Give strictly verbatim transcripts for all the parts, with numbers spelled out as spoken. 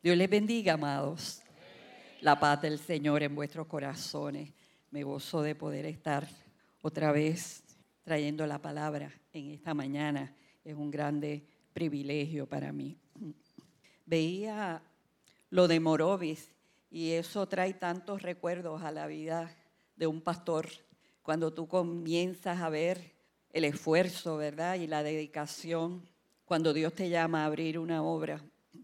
Dios les bendiga, amados. La paz del Señor en vuestros corazones. Me gozo de poder estar otra vez trayendo la palabra en esta mañana. Es un grande privilegio para mí. Veía lo de Morovis y eso trae tantos recuerdos a la vida de un pastor. Cuando tú comienzas a ver el esfuerzo, ¿verdad? Y la dedicación, cuando Dios te llama a abrir una obra.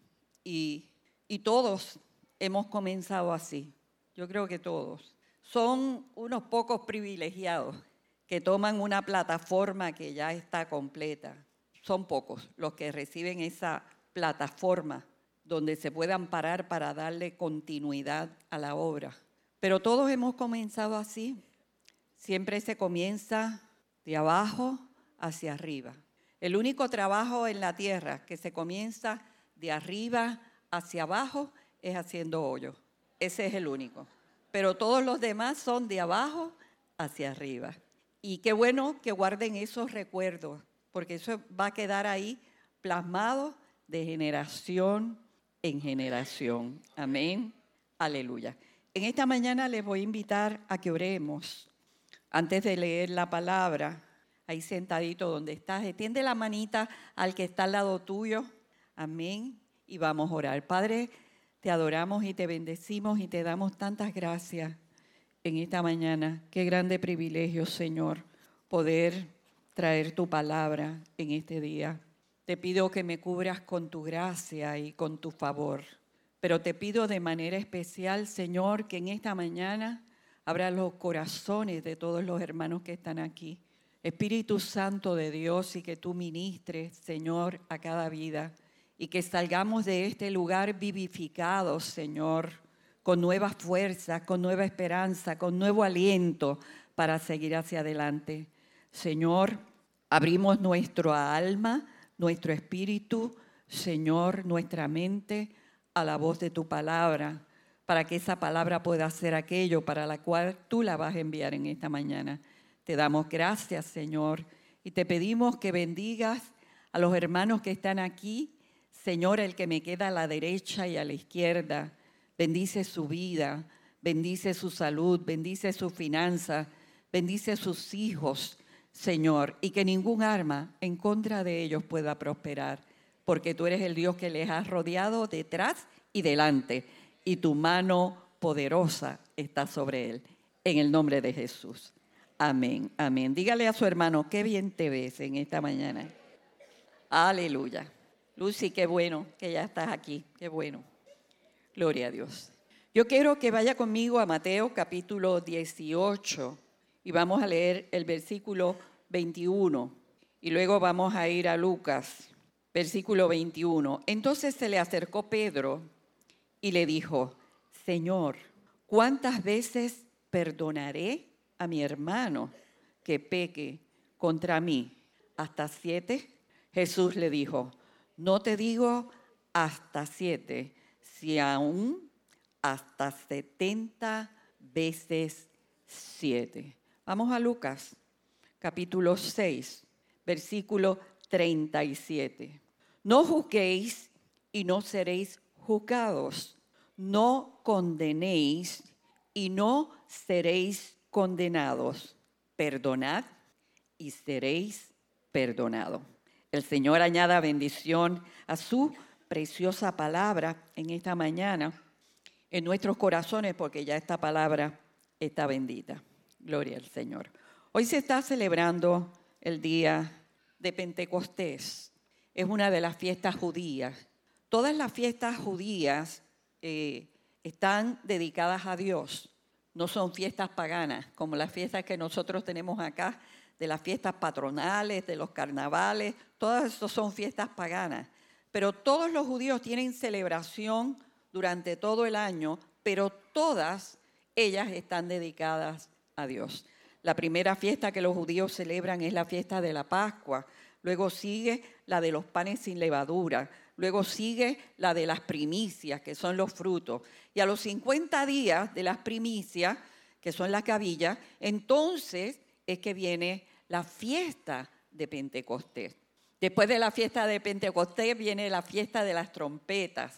Y, y todos hemos comenzado así. Yo creo que todos. Son unos pocos privilegiados que toman una plataforma que ya está completa. Son pocos los que reciben esa plataforma donde se puedan parar para darle continuidad a la obra. Pero todos hemos comenzado así. Siempre se comienza de abajo hacia arriba. El único trabajo en la tierra que se comienza de arriba hacia abajo es haciendo hoyo. Ese es el único. Pero todos los demás son de abajo hacia arriba. Y qué bueno que guarden esos recuerdos, porque eso va a quedar ahí plasmado de generación en generación. Amén. Aleluya. En esta mañana les voy a invitar a que oremos. Antes de leer la palabra, ahí sentadito donde estás, extiende la manita al que está al lado tuyo. Amén. Y vamos a orar. Padre, te adoramos y te bendecimos y te damos tantas gracias en esta mañana. Qué grande privilegio, Señor, poder traer tu palabra en este día. Te pido que me cubras con tu gracia y con tu favor. Pero te pido de manera especial, Señor, que en esta mañana abra los corazones de todos los hermanos que están aquí. Espíritu Santo de Dios, y que tú ministres, Señor, a cada vida. Y que salgamos de este lugar vivificados, Señor, con nuevas fuerzas, con nueva esperanza, con nuevo aliento para seguir hacia adelante. Señor, abrimos nuestra alma, nuestro espíritu, Señor, nuestra mente a la voz de tu palabra, para que esa palabra pueda ser aquello para la cual tú la vas a enviar en esta mañana. Te damos gracias, Señor, y te pedimos que bendigas a los hermanos que están aquí. Señor, el que me queda a la derecha y a la izquierda, bendice su vida, bendice su salud, bendice sus finanzas, bendice sus hijos, Señor, y que ningún arma en contra de ellos pueda prosperar, porque tú eres el Dios que les has rodeado detrás y delante, y tu mano poderosa está sobre él. En el nombre de Jesús. Amén, amén. Dígale a su hermano, qué bien te ves en esta mañana. Aleluya. Lucy, qué bueno que ya estás aquí, qué bueno. Gloria a Dios. Yo quiero que vaya conmigo a Mateo capítulo dieciocho y vamos a leer el versículo veintiuno y luego vamos a ir a Lucas, versículo veintiuno. Entonces se le acercó Pedro y le dijo, Señor, ¿cuántas veces perdonaré a mi hermano que peque contra mí? ¿Hasta siete? Jesús le dijo, no te digo hasta siete, si aún hasta setenta veces siete. Vamos a Lucas, capítulo seis, versículo treinta y siete. No juzguéis y no seréis juzgados. No condenéis y no seréis condenados. Perdonad y seréis perdonados. El Señor añada bendición a su preciosa palabra en esta mañana, en nuestros corazones, porque ya esta palabra está bendita. Gloria al Señor. Hoy se está celebrando el día de Pentecostés. Es una de las fiestas judías. Todas las fiestas judías eh, están dedicadas a Dios. No son fiestas paganas, como las fiestas que nosotros tenemos acá, de las fiestas patronales, de los carnavales. Todas estas son fiestas paganas. Pero todos los judíos tienen celebración durante todo el año, pero todas ellas están dedicadas a Dios. La primera fiesta que los judíos celebran es la fiesta de la Pascua. Luego sigue la de los panes sin levadura. Luego sigue la de las primicias, que son los frutos. Y a los cincuenta días de las primicias, que son las gavillas, entonces es que viene la fiesta de Pentecostés. Después de la fiesta de Pentecostés viene la fiesta de las trompetas.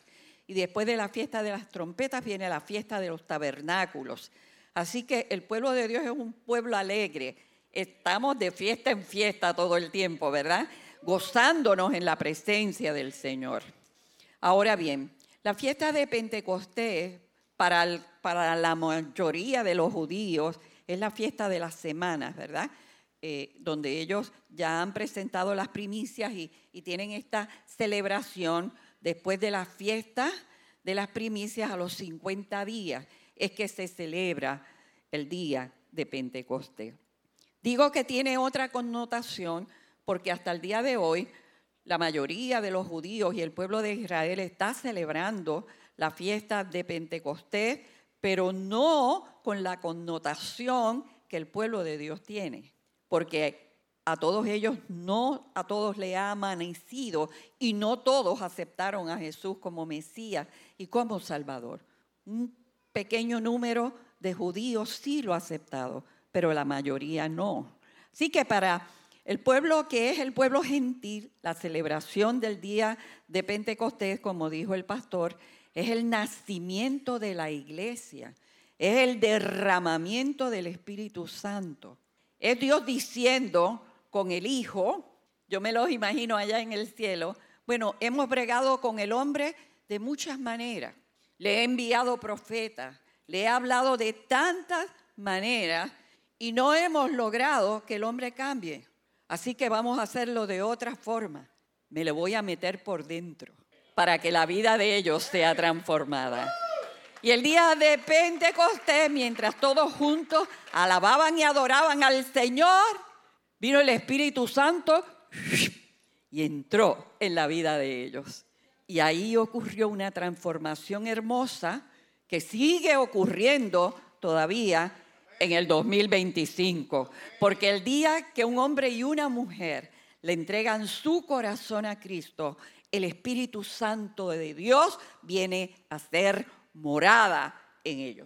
Y después de la fiesta de las trompetas viene la fiesta de los tabernáculos. Así que el pueblo de Dios es un pueblo alegre. Estamos de fiesta en fiesta todo el tiempo, ¿verdad? Gozándonos en la presencia del Señor. Ahora bien, la fiesta de Pentecostés para, el, para la mayoría de los judíos es la fiesta de las semanas, ¿verdad? Eh, donde ellos ya han presentado las primicias y, y tienen esta celebración después de la fiesta de las primicias a los cincuenta días. Es que se celebra el día de Pentecostés. Digo que tiene otra connotación porque hasta el día de hoy la mayoría de los judíos y el pueblo de Israel está celebrando la fiesta de Pentecostés, pero no con la connotación que el pueblo de Dios tiene, porque a todos ellos no a todos le ha amanecido y no todos aceptaron a Jesús como Mesías y como Salvador. Un pequeño número de judíos sí lo ha aceptado, pero la mayoría no. Así que para el pueblo que es el pueblo gentil, la celebración del día de Pentecostés, como dijo el pastor, es el nacimiento de la iglesia, es el derramamiento del Espíritu Santo. Es Dios diciendo con el Hijo, yo me los imagino allá en el cielo, bueno, hemos bregado con el hombre de muchas maneras. Le he enviado profetas, le he hablado de tantas maneras y no hemos logrado que el hombre cambie. Así que vamos a hacerlo de otra forma. Me lo voy a meter por dentro para que la vida de ellos sea transformada. Y el día de Pentecostés, mientras todos juntos alababan y adoraban al Señor, vino el Espíritu Santo y entró en la vida de ellos. Y ahí ocurrió una transformación hermosa que sigue ocurriendo todavía en el dos mil veinticinco. Porque el día que un hombre y una mujer le entregan su corazón a Cristo, el Espíritu Santo de Dios viene a ser morada en ellos.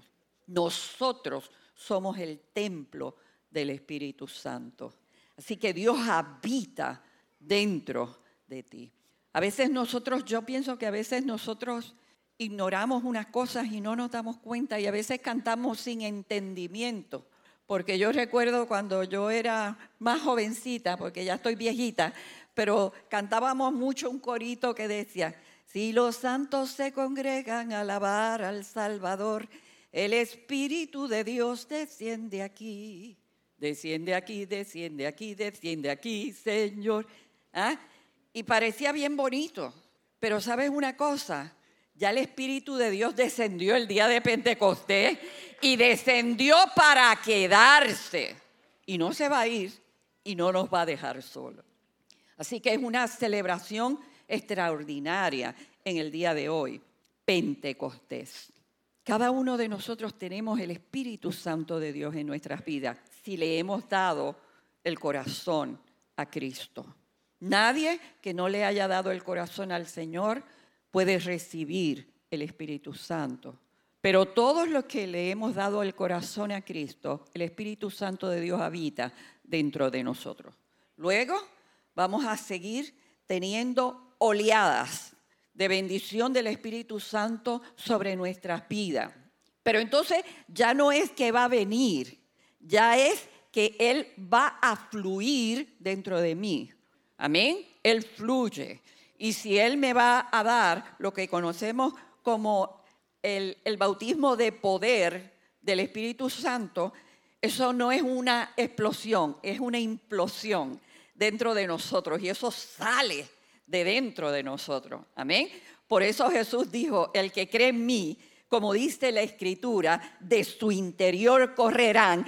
Nosotros somos el templo del Espíritu Santo. Así que Dios habita dentro de ti. A veces nosotros, yo pienso que a veces nosotros ignoramos unas cosas y no nos damos cuenta y a veces cantamos sin entendimiento. Porque yo recuerdo cuando yo era más jovencita, porque ya estoy viejita, pero cantábamos mucho un corito que decía: si los santos se congregan a alabar al Salvador, el Espíritu de Dios desciende aquí. Desciende aquí, desciende aquí, desciende aquí, Señor. ¿Ah? Y parecía bien bonito, pero ¿sabes una cosa? Ya el Espíritu de Dios descendió el día de Pentecostés y descendió para quedarse. Y no se va a ir y no nos va a dejar solos. Así que es una celebración extraordinaria en el día de hoy, Pentecostés. Cada uno de nosotros tenemos el Espíritu Santo de Dios en nuestras vidas si le hemos dado el corazón a Cristo. Nadie que no le haya dado el corazón al Señor puede recibir el Espíritu Santo. Pero todos los que le hemos dado el corazón a Cristo, el Espíritu Santo de Dios habita dentro de nosotros. Luego vamos a seguir teniendo oleadas de bendición del Espíritu Santo sobre nuestras vidas. Pero entonces ya no es que va a venir, ya es que Él va a fluir dentro de mí. Amén. Él fluye. Y si Él me va a dar lo que conocemos como el, el bautismo de poder del Espíritu Santo, eso no es una explosión, es una implosión dentro de nosotros. Y eso sale de dentro de nosotros. Amén. Por eso Jesús dijo: el que cree en mí, como dice la Escritura, de su interior correrán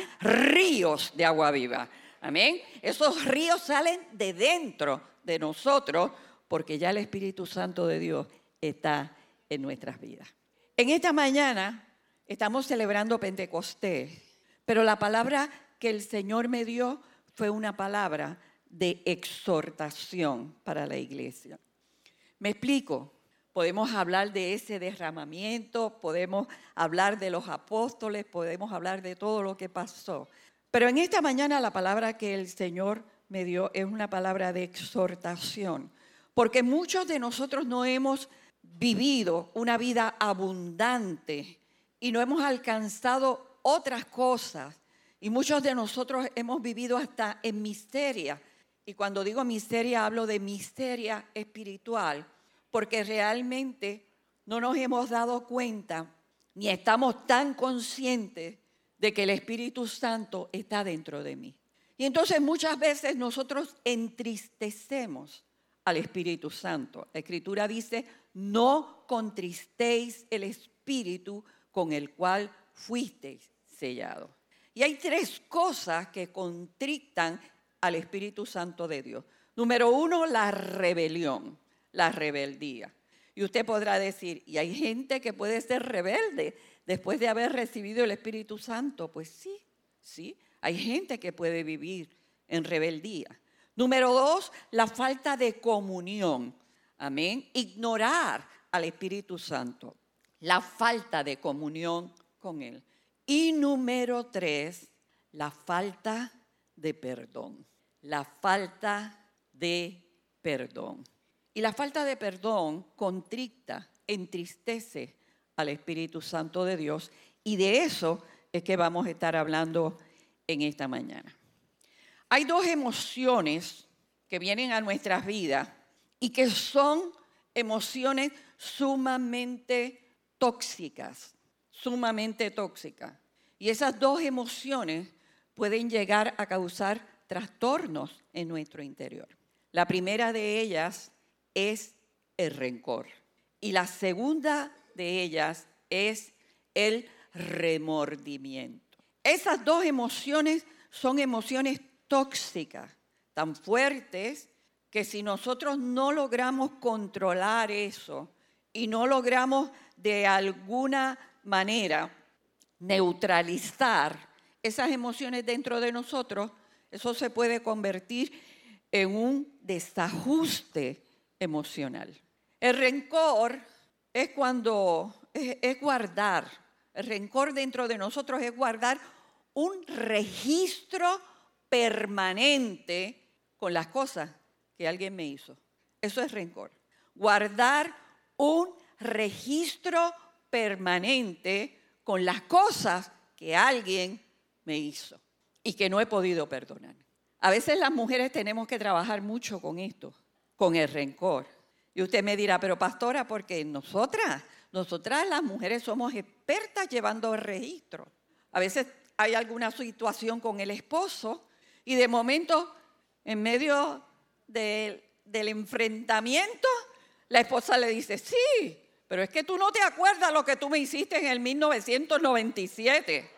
ríos de agua viva. Amén. Esos ríos salen de dentro de nosotros porque ya el Espíritu Santo de Dios está en nuestras vidas. En esta mañana estamos celebrando Pentecostés, pero la palabra que el Señor me dio fue una palabra de exhortación para la iglesia. Me explico. Podemos hablar de ese derramamiento, podemos hablar de los apóstoles, podemos hablar de todo lo que pasó. Pero en esta mañana la palabra que el Señor me dio es una palabra de exhortación, porque muchos de nosotros no hemos vivido una vida abundante y no hemos alcanzado otras cosas. Y muchos de nosotros hemos vivido hasta en miseria. Y cuando digo miseria, hablo de miseria espiritual, porque realmente no nos hemos dado cuenta ni estamos tan conscientes de que el Espíritu Santo está dentro de mí. Y entonces muchas veces nosotros entristecemos al Espíritu Santo. La Escritura dice, no contristéis el Espíritu con el cual fuisteis sellados. Y hay tres cosas que contristan al Espíritu Santo de Dios. Número uno, la rebelión, la rebeldía. Y usted podrá decir, ¿y hay gente que puede ser rebelde después de haber recibido el Espíritu Santo? Pues sí, sí, hay gente que puede vivir en rebeldía. Número dos, la falta de comunión. Amén. Ignorar al Espíritu Santo. La falta de comunión con Él. Y número tres, la falta de perdón. La falta de perdón. Y la falta de perdón contrista, entristece al Espíritu Santo de Dios. Y de eso es que vamos a estar hablando en esta mañana. Hay dos emociones que vienen a nuestras vidas y que son emociones sumamente tóxicas, sumamente tóxicas. Y esas dos emociones pueden llegar a causar trastornos en nuestro interior. La primera de ellas es el rencor y la segunda de ellas es el remordimiento. Esas dos emociones son emociones tóxicas, tan fuertes que si nosotros no logramos controlar eso y no logramos de alguna manera neutralizar esas emociones dentro de nosotros, eso se puede convertir en un desajuste emocional. El rencor es cuando es, es guardar, el rencor dentro de nosotros es guardar un registro permanente con las cosas que alguien me hizo. Eso es rencor. Guardar un registro permanente con las cosas que alguien me hizo y que no he podido perdonar. A veces las mujeres tenemos que trabajar mucho con esto, con el rencor. Y usted me dirá, pero pastora, porque nosotras, nosotras las mujeres somos expertas llevando el registro. A veces hay alguna situación con el esposo y de momento, en medio de, del enfrentamiento, la esposa le dice, sí, pero es que tú no te acuerdas lo que tú me hiciste en el mil novecientos noventa y siete.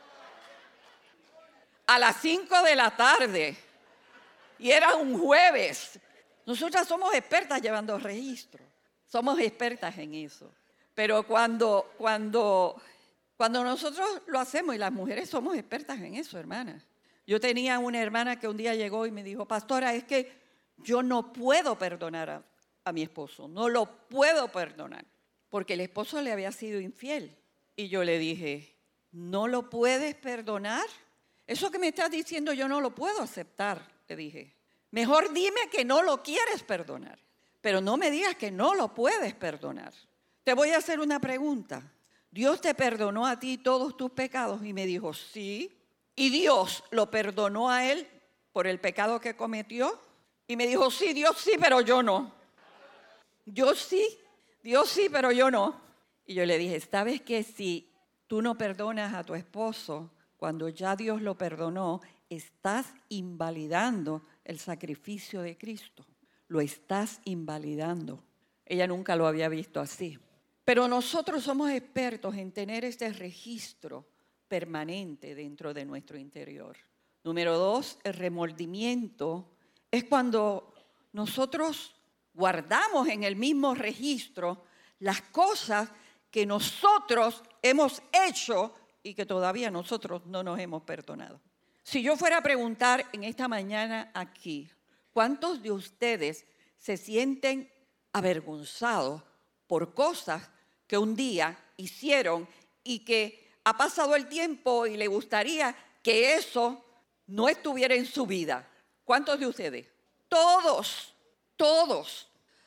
A las cinco de la tarde. Y era un jueves. Nosotras somos expertas llevando registro. Somos expertas en eso. Pero cuando, cuando, cuando nosotros lo hacemos, y las mujeres somos expertas en eso, hermanas. Yo tenía una hermana que un día llegó y me dijo, pastora, es que yo no puedo perdonar a, a mi esposo. No lo puedo perdonar. Porque el esposo le había sido infiel. Y yo le dije, ¿no lo puedes perdonar? Eso que me estás diciendo yo no lo puedo aceptar, le dije. Mejor dime que no lo quieres perdonar, pero no me digas que no lo puedes perdonar. Te voy a hacer una pregunta. ¿Dios te perdonó a ti todos tus pecados? Y me dijo, sí. ¿Y Dios lo perdonó a él por el pecado que cometió? Y me dijo, sí, Dios sí, pero yo no. Yo sí, Dios sí, pero yo no. Y yo le dije, ¿sabes qué? Si tú no perdonas a tu esposo, cuando ya Dios lo perdonó, estás invalidando el sacrificio de Cristo. Lo estás invalidando. Ella nunca lo había visto así. Pero nosotros somos expertos en tener este registro permanente dentro de nuestro interior. Número dos, el remordimiento es cuando nosotros guardamos en el mismo registro las cosas que nosotros hemos hecho y que todavía nosotros no nos hemos perdonado. Si yo fuera a preguntar en esta mañana aquí, ¿cuántos de ustedes se sienten avergonzados por cosas que un día hicieron y que ha pasado el tiempo y le gustaría que eso no estuviera en su vida? ¿Cuántos de ustedes? Todos, todos.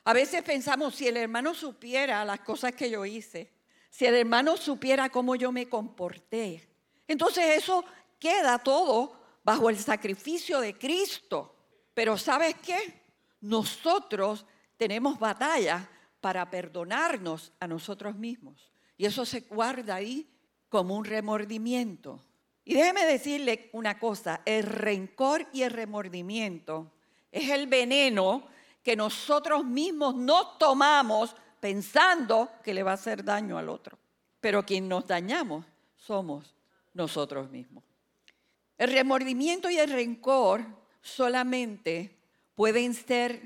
A veces pensamos, si el hermano supiera las cosas que yo hice, si el hermano supiera cómo yo me comporté, entonces eso queda todo bajo el sacrificio de Cristo. Pero ¿sabes qué? Nosotros tenemos batalla para perdonarnos a nosotros mismos. Y eso se guarda ahí como un remordimiento. Y déjeme decirle una cosa, el rencor y el remordimiento es el veneno que nosotros mismos nos tomamos pensando que le va a hacer daño al otro. Pero quien nos dañamos somos nosotros mismos. El remordimiento y el rencor solamente pueden ser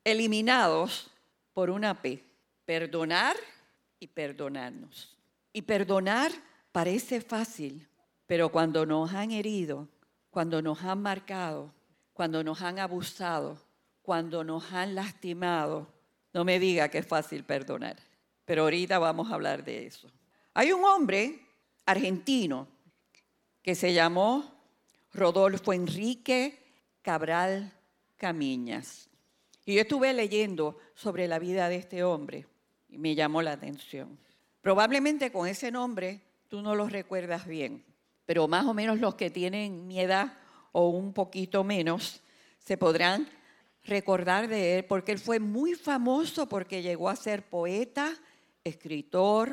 eliminados por una P, perdonar y perdonarnos. Y perdonar parece fácil, pero cuando nos han herido, cuando nos han marcado, cuando nos han abusado, cuando nos han lastimado, no me diga que es fácil perdonar. Pero ahorita vamos a hablar de eso. Hay un hombre argentino que se llamó Rodolfo Enrique Cabral Camiñas. Y yo estuve leyendo sobre la vida de este hombre y me llamó la atención. Probablemente con ese nombre tú no lo recuerdas bien, pero más o menos los que tienen mi edad o un poquito menos se podrán recordar de él, porque él fue muy famoso porque llegó a ser poeta, escritor,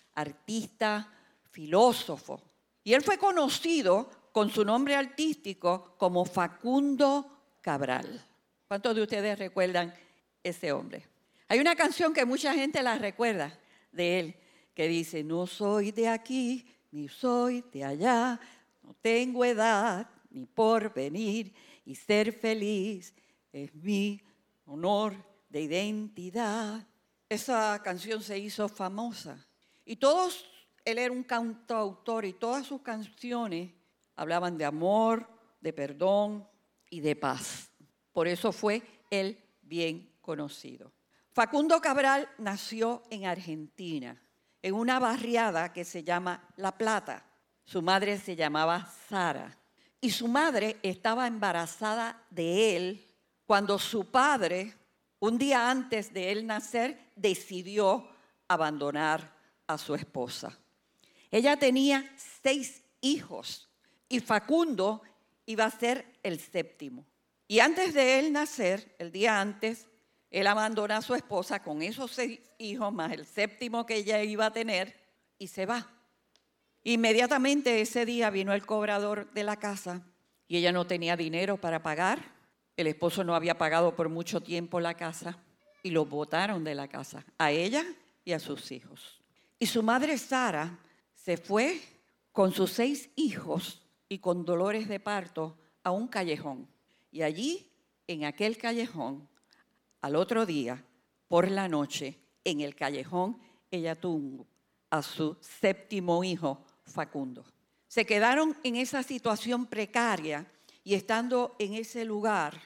artista, filósofo. Y él fue conocido con su nombre artístico como Facundo Cabral. ¿Cuántos de ustedes recuerdan ese hombre? Hay una canción que mucha gente la recuerda de él, que dice: no soy de aquí, ni soy de allá, no tengo edad ni porvenir, y ser feliz es mi honor de identidad. Esa canción se hizo famosa. Y todos, él era un cantautor y todas sus canciones hablaban de amor, de perdón y de paz. Por eso fue él bien conocido. Facundo Cabral nació en Argentina, en una barriada que se llama La Plata. Su madre se llamaba Sara. Y su madre estaba embarazada de él cuando su padre, un día antes de él nacer, decidió abandonar a su esposa. Ella tenía seis hijos y Facundo iba a ser el séptimo. Y antes de él nacer, el día antes, él abandona a su esposa con esos seis hijos más el séptimo que ella iba a tener y se va. Inmediatamente ese día vino el cobrador de la casa y ella no tenía dinero para pagar. El esposo no había pagado por mucho tiempo la casa y los botaron de la casa, a ella y a sus hijos. Y su madre Sara se fue con sus seis hijos y con dolores de parto a un callejón. Y allí, en aquel callejón, al otro día, por la noche, en el callejón, ella tuvo a su séptimo hijo, Facundo. Se quedaron en esa situación precaria y estando en ese lugar,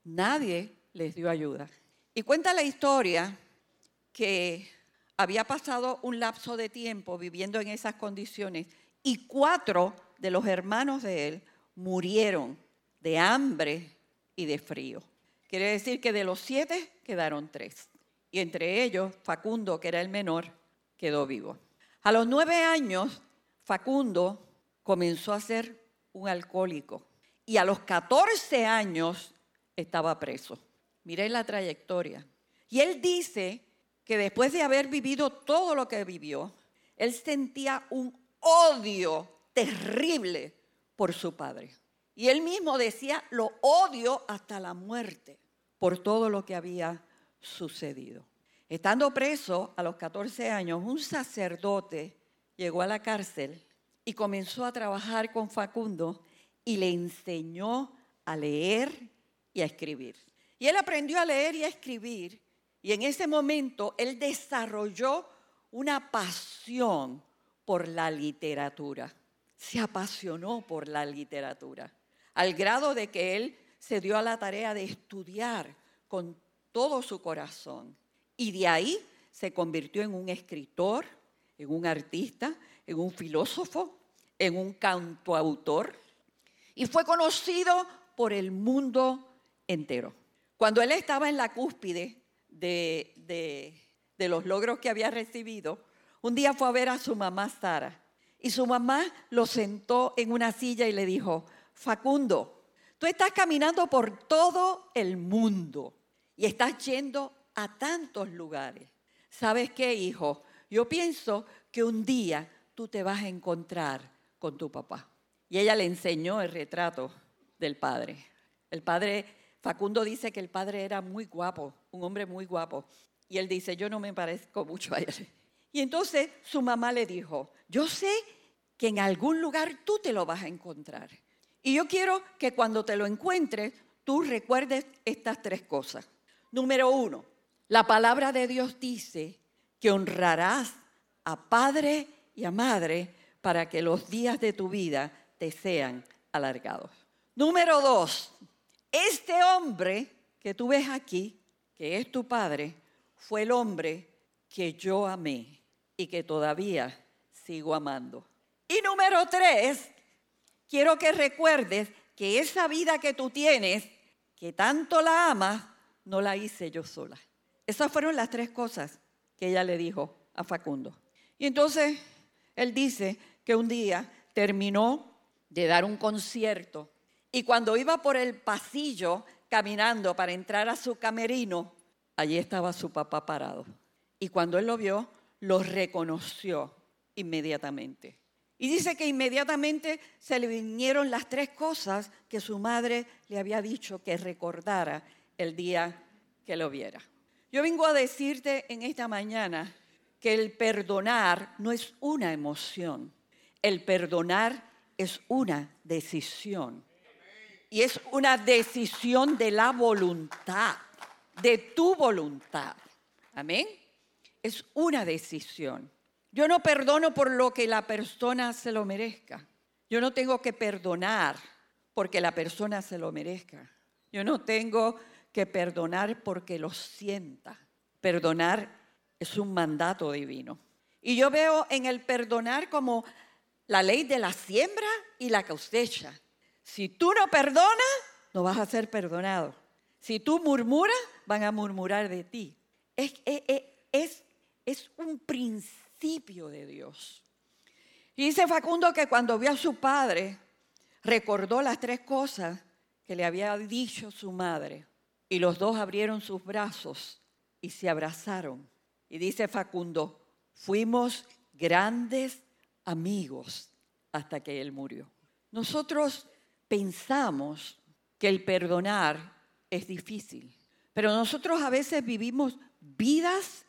nadie les dio ayuda. Y cuenta la historia que había pasado un lapso de tiempo viviendo en esas condiciones y cuatro de los hermanos de él murieron de hambre y de frío. Quiere decir que de los siete quedaron tres. Y entre ellos, Facundo, que era el menor, quedó vivo. A los nueve años, Facundo comenzó a ser un alcohólico. Y a los catorce años estaba preso. Miren la trayectoria. Y él dice que después de haber vivido todo lo que vivió, él sentía un odio terrible por su padre. Y él mismo decía, lo odio hasta la muerte por todo lo que había sucedido. Estando preso a los catorce años, un sacerdote llegó a la cárcel y comenzó a trabajar con Facundo y le enseñó a leer y a escribir. Y él aprendió a leer y a escribir y en ese momento él desarrolló una pasión por la literatura. Se apasionó por la literatura, al grado de que él se dio a la tarea de estudiar con todo su corazón. Y de ahí se convirtió en un escritor, en un artista, en un filósofo, en un cantautor. Y fue conocido por el mundo entero. Cuando él estaba en la cúspide de, de, de los logros que había recibido, un día fue a ver a su mamá Sara. Y su mamá lo sentó en una silla y le dijo, Facundo, tú estás caminando por todo el mundo y estás yendo a tantos lugares. ¿Sabes qué, hijo? Yo pienso que un día tú te vas a encontrar con tu papá. Y ella le enseñó el retrato del padre. El padre, Facundo dice que el padre era muy guapo, un hombre muy guapo. Y él dice, yo no me parezco mucho a él. Y entonces su mamá le dijo, yo sé que en algún lugar tú te lo vas a encontrar. Y yo quiero que cuando te lo encuentres, tú recuerdes estas tres cosas. Número uno, la palabra de Dios dice que honrarás a padre y a madre para que los días de tu vida te sean alargados. Número dos, este hombre que tú ves aquí, que es tu padre, fue el hombre que yo amé y que todavía sigo amando. Y número tres, quiero que recuerdes que esa vida que tú tienes, que tanto la amas, no la hice yo sola. Esas fueron las tres cosas que ella le dijo a Facundo. Y entonces él dice que un día terminó de dar un concierto y cuando iba por el pasillo caminando para entrar a su camerino, allí estaba su papá parado. Y cuando él lo vio, lo reconoció inmediatamente. Y dice que inmediatamente se le vinieron las tres cosas que su madre le había dicho que recordara el día que lo viera. Yo vengo a decirte en esta mañana que el perdonar no es una emoción. El perdonar es una decisión. Y es una decisión de la voluntad, de tu voluntad. Amén. Es una decisión. Yo no perdono por lo que la persona se lo merezca. Yo no tengo que perdonar porque la persona se lo merezca. Yo no tengo que perdonar porque lo sienta. Perdonar es un mandato divino. Y yo veo en el perdonar como la ley de la siembra y la cosecha. Si tú no perdonas, no vas a ser perdonado. Si tú murmuras, van a murmurar de ti. Es, es, es, es un principio de Dios. Y dice Facundo que cuando vio a su padre, recordó las tres cosas que le había dicho su madre. Y los dos abrieron sus brazos y se abrazaron. Y dice Facundo, fuimos grandes amigos hasta que él murió. Nosotros pensamos que el perdonar es difícil, pero nosotros a veces vivimos vidas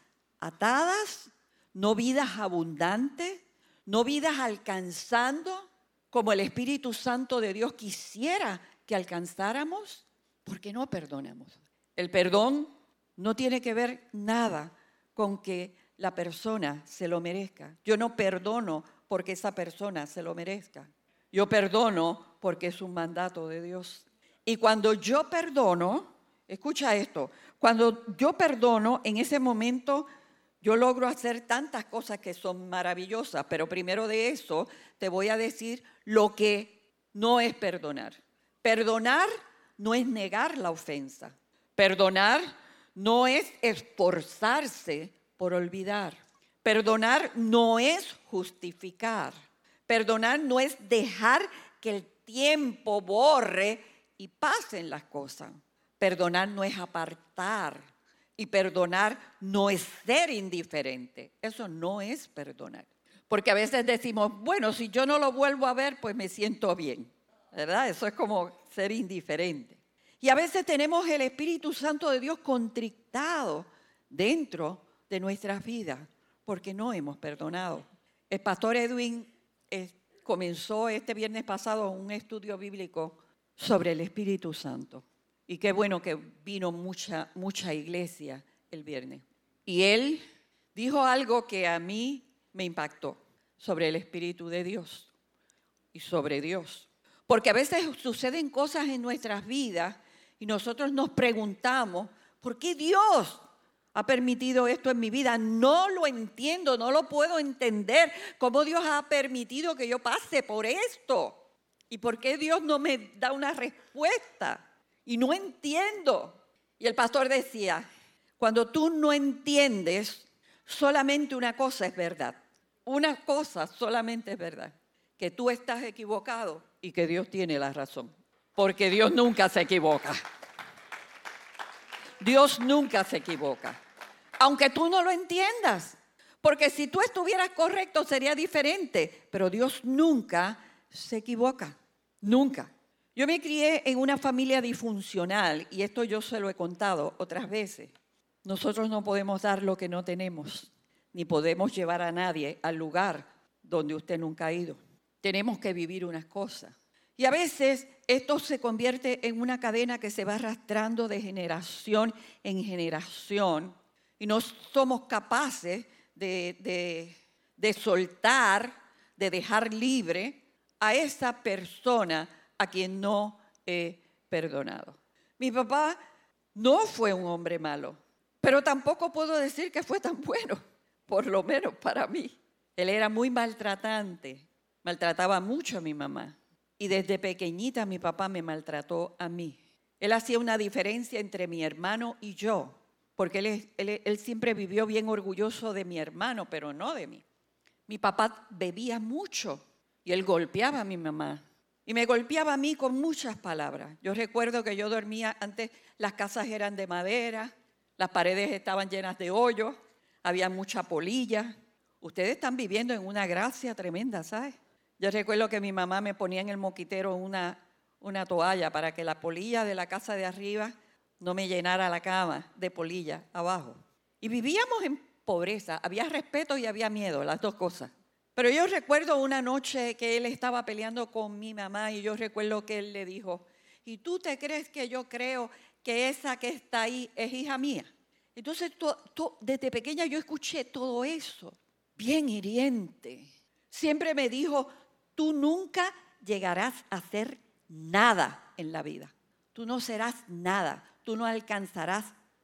atadas, no vidas abundantes, no vidas alcanzando como el Espíritu Santo de Dios quisiera que alcanzáramos, porque no perdonamos. El perdón no tiene que ver nada con que la persona se lo merezca. Yo no perdono porque esa persona se lo merezca. Yo perdono porque es un mandato de Dios. Y cuando yo perdono, escucha esto, cuando yo perdono, en ese momento yo logro hacer tantas cosas que son maravillosas, pero primero de eso te voy a decir lo que no es perdonar. Perdonar no es negar la ofensa. Perdonar no es esforzarse por olvidar. Perdonar no es justificar. Perdonar no es dejar que el tiempo borre y pasen las cosas. Perdonar no es apartar. Y perdonar no es ser indiferente. Eso no es perdonar. Porque a veces decimos, bueno, si yo no lo vuelvo a ver, pues me siento bien. ¿Verdad? Eso es como ser indiferente. Y a veces tenemos el Espíritu Santo de Dios contrictado dentro de nuestras vidas porque no hemos perdonado. El pastor Edwin eh, comenzó este viernes pasado un estudio bíblico sobre el Espíritu Santo. Y qué bueno que vino mucha, mucha iglesia el viernes. Y él dijo algo que a mí me impactó sobre el Espíritu de Dios y sobre Dios. Porque a veces suceden cosas en nuestras vidas y nosotros nos preguntamos, ¿por qué Dios ha permitido esto en mi vida? No lo entiendo, no lo puedo entender. ¿Cómo Dios ha permitido que yo pase por esto? ¿Y por qué Dios no me da una respuesta? Y no entiendo. Y el pastor decía, Cuando tú no entiendes, solamente una cosa es verdad. Una cosa solamente es verdad. Que tú estás equivocado y que Dios tiene la razón. Porque Dios nunca se equivoca. Dios nunca se equivoca. Aunque tú no lo entiendas. Porque si tú estuvieras correcto sería diferente. Pero Dios nunca se equivoca. Nunca. Yo me crié en una familia disfuncional y esto yo se lo he contado otras veces. Nosotros no podemos dar lo que no tenemos, ni podemos llevar a nadie al lugar donde usted nunca ha ido. Tenemos que vivir unas cosas. Y a veces esto se convierte en una cadena que se va arrastrando de generación en generación y no somos capaces de, de, de soltar, de dejar libre a esa persona a quien no he perdonado. Mi papá no fue un hombre malo, pero tampoco puedo decir que fue tan bueno, por lo menos para mí. Él era muy maltratante, maltrataba mucho a mi mamá. Y desde pequeñita mi papá me maltrató a mí. Él hacía una diferencia entre mi hermano y yo, porque él, él, él siempre vivió bien orgulloso de mi hermano, pero no de mí. Mi papá bebía mucho y él golpeaba a mi mamá. Y me golpeaba a mí con muchas palabras. Yo recuerdo que yo dormía, antes las casas eran de madera, las paredes estaban llenas de hoyos, había mucha polilla. Ustedes están viviendo en una gracia tremenda, ¿sabes? Yo recuerdo que mi mamá me ponía en el moquitero una, una toalla para que la polilla de la casa de arriba no me llenara la cama de polilla abajo. Y vivíamos en pobreza, había respeto y había miedo, las dos cosas. Pero yo recuerdo una noche que él estaba peleando con mi mamá y yo recuerdo que él le dijo, ¿y tú te crees que yo creo que esa que está ahí es hija mía? Entonces, to, to, desde pequeña yo escuché todo eso, bien hiriente. Siempre me dijo, tú nunca llegarás a hacer nada en la vida. Tú no serás nada, tú no alcanzarás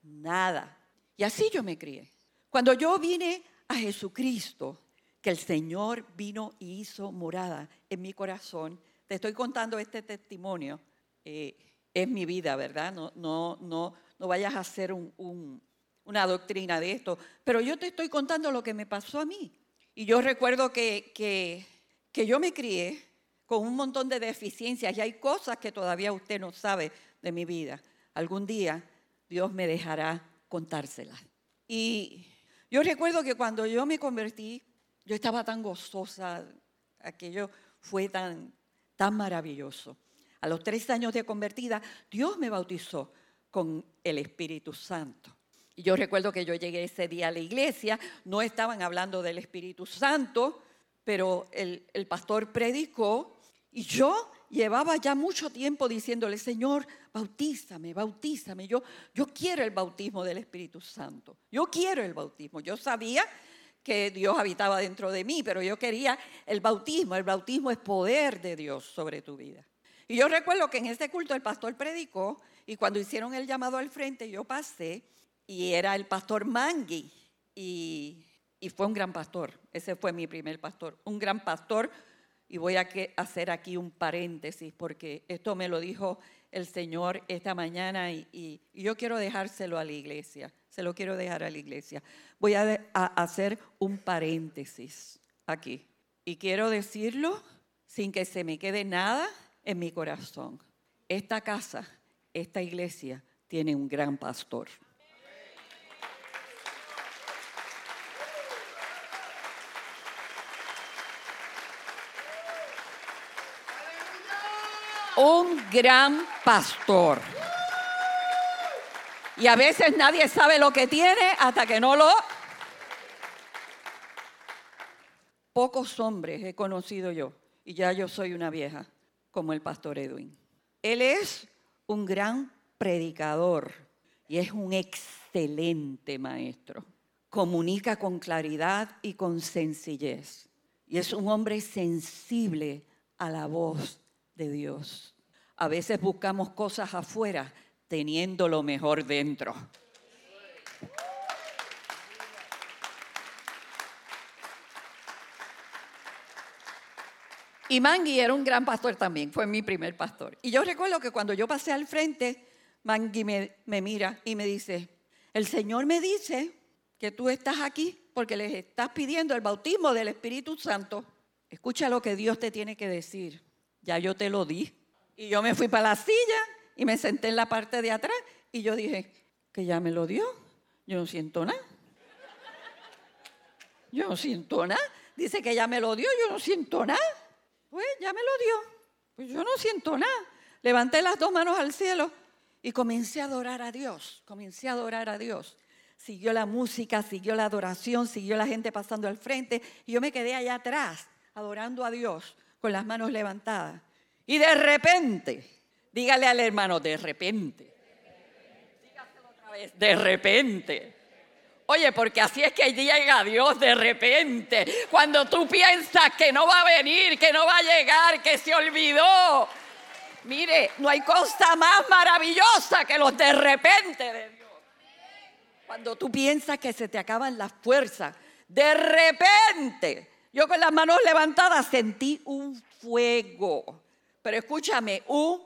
nada. Y así yo me crié. Cuando yo vine a Jesucristo, que el Señor vino y hizo morada en mi corazón, te estoy contando este testimonio, eh, es mi vida, ¿verdad? No, no, no, no vayas a hacer un, un, una doctrina de esto, pero yo te estoy contando lo que me pasó a mí. Y yo recuerdo que, que, que yo me crié con un montón de deficiencias y hay cosas que todavía usted no sabe de mi vida. Algún día Dios me dejará contárselas. Y yo recuerdo que cuando yo me convertí, yo estaba tan gozosa, aquello fue tan, tan maravilloso. A los tres años de convertida, Dios me bautizó con el Espíritu Santo. Y yo recuerdo que yo llegué ese día a la iglesia, no estaban hablando del Espíritu Santo, pero el, el pastor predicó y yo llevaba ya mucho tiempo diciéndole, Señor, bautízame, bautízame. Yo, yo quiero el bautismo del Espíritu Santo. Yo quiero el bautismo. Yo sabía que Dios habitaba dentro de mí, pero yo quería el bautismo. El bautismo es poder de Dios sobre tu vida. Y yo recuerdo que en ese culto el pastor predicó y cuando hicieron el llamado al frente yo pasé y era el pastor Mangui y, y fue un gran pastor. Ese fue mi primer pastor, un gran pastor. Y voy a que hacer aquí un paréntesis porque esto me lo dijo el Señor esta mañana y, y, y yo quiero dejárselo a la iglesia. Se lo quiero dejar a la iglesia. Voy a, de, a hacer un paréntesis aquí. Y quiero decirlo sin que se me quede nada en mi corazón. Esta casa, esta iglesia tiene un gran pastor. Un gran pastor. Y a veces nadie sabe lo que tiene hasta que no lo... Pocos hombres he conocido yo, y ya yo soy una vieja, como el pastor Edwin. Él es un gran predicador y es un excelente maestro. Comunica con claridad y con sencillez. Y es un hombre sensible a la voz de Dios. A veces buscamos cosas afuera teniendo lo mejor dentro. Y Mangui era un gran pastor también, fue mi primer pastor. Y yo recuerdo que cuando yo pasé al frente, Mangui me, me mira y me dice, el Señor me dice que tú estás aquí porque les estás pidiendo el bautismo del Espíritu Santo. Escucha lo que Dios te tiene que decir. Ya yo te lo di. Y yo me fui para la silla y me senté en la parte de atrás y yo dije, que ya me lo dio. Yo no siento nada. Yo no siento nada. Dice que ya me lo dio, yo no siento nada. Pues ya me lo dio. Pues yo no siento nada. Levanté las dos manos al cielo y comencé a adorar a Dios. Comencé a adorar a Dios. Siguió la música, siguió la adoración, siguió la gente pasando al frente. Y yo me quedé allá atrás, adorando a Dios, con las manos levantadas. Y de repente, dígale al hermano, de repente. Dígaselo otra vez, de repente. Oye, porque así es que llega Dios de repente. Cuando tú piensas que no va a venir, que no va a llegar, que se olvidó. Mire, no hay cosa más maravillosa que los de repente de Dios. Cuando tú piensas que se te acaban las fuerzas, de repente, yo con las manos levantadas sentí un fuego. Pero escúchame, un